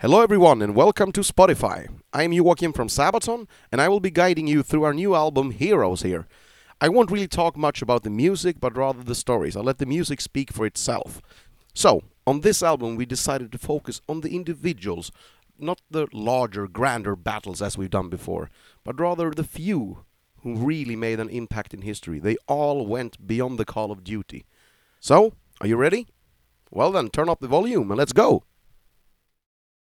Hello everyone and welcome to Spotify. I am Joakim from Sabaton and I will be guiding you through our new album Heroes here. I won't really talk much about the music but rather the stories. I'll let the music speak for itself. So, on this album we decided to focus on the individuals, not the larger, grander battles as we've done before, but rather the few who really made an impact in history. They all went beyond the call of duty. So, are you ready? Well then, turn up the volume and let's go!